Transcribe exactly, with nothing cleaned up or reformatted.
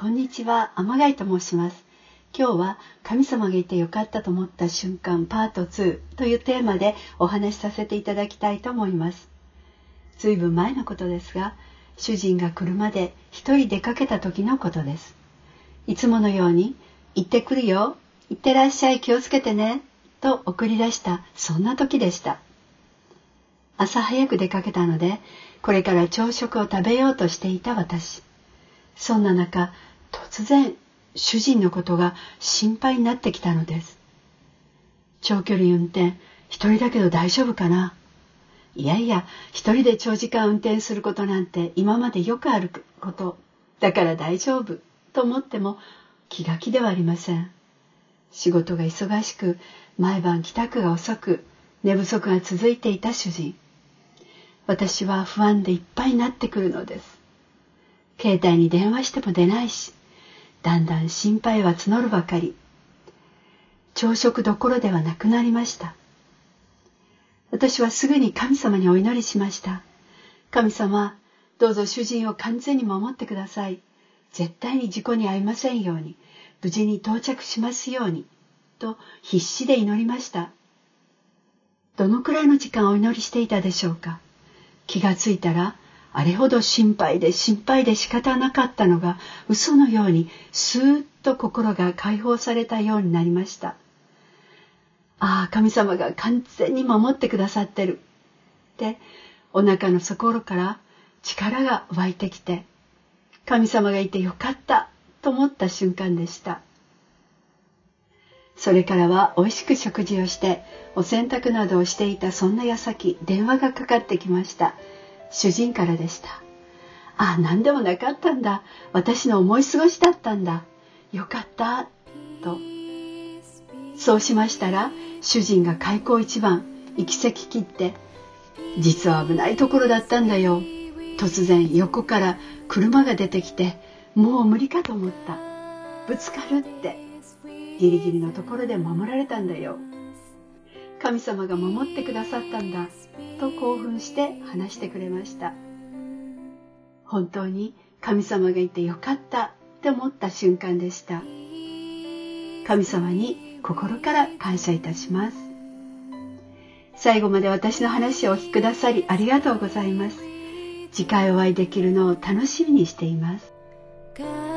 こんにちは、天貝と申します。今日は神様がいてよかったと思った瞬間パートツーというテーマでお話しさせていただきたいと思います。ずいぶん前のことですが、主人が車で一人出かけた時のことです。いつものように行ってくるよ、行ってらっしゃい、気をつけてねと送り出したそんな時でした。朝早く出かけたので、これから朝食を食べようとしていた私。そんな中、突然主人のことが心配になってきたのです。長距離運転、一人だけど大丈夫かな。いやいや、一人で長時間運転することなんて今までよくあることだから大丈夫と思っても気が気ではありません。仕事が忙しく、毎晩帰宅が遅く、寝不足が続いていた主人。私は不安でいっぱいになってくるのです。携帯に電話しても出ないし、だんだん心配は募るばかり。朝食どころではなくなりました。私はすぐに神様にお祈りしました。神様、どうぞ主人を完全に守ってください。絶対に事故に遭いませんように、無事に到着しますように、と必死で祈りました。どのくらいの時間お祈りしていたでしょうか。気がついたら、あれほど心配で心配で仕方なかったのが嘘のようにスーッと心が解放されたようになりました。ああ、神様が完全に守ってくださってるってお腹の底から力が湧いてきて、神様がいてよかったと思った瞬間でした。それからはおいしく食事をしてお洗濯などをしていたそんな矢先、電話がかかってきました。主人からでした。ああ、何でもなかったんだ。私の思い過ごしだったんだ。よかった。と。そうしましたら、主人が開口一番、行き先切って、実は危ないところだったんだよ。突然横から車が出てきて、もう無理かと思った。ぶつかるって。ギリギリのところで守られたんだよ。神様が守ってくださったんだ。と興奮して話してくれました。本当に神様がいてよかったって思った瞬間でした。神様に心から感謝いたします。最後まで私の話をお聞きくださりありがとうございます。次回お会いできるのを楽しみにしています。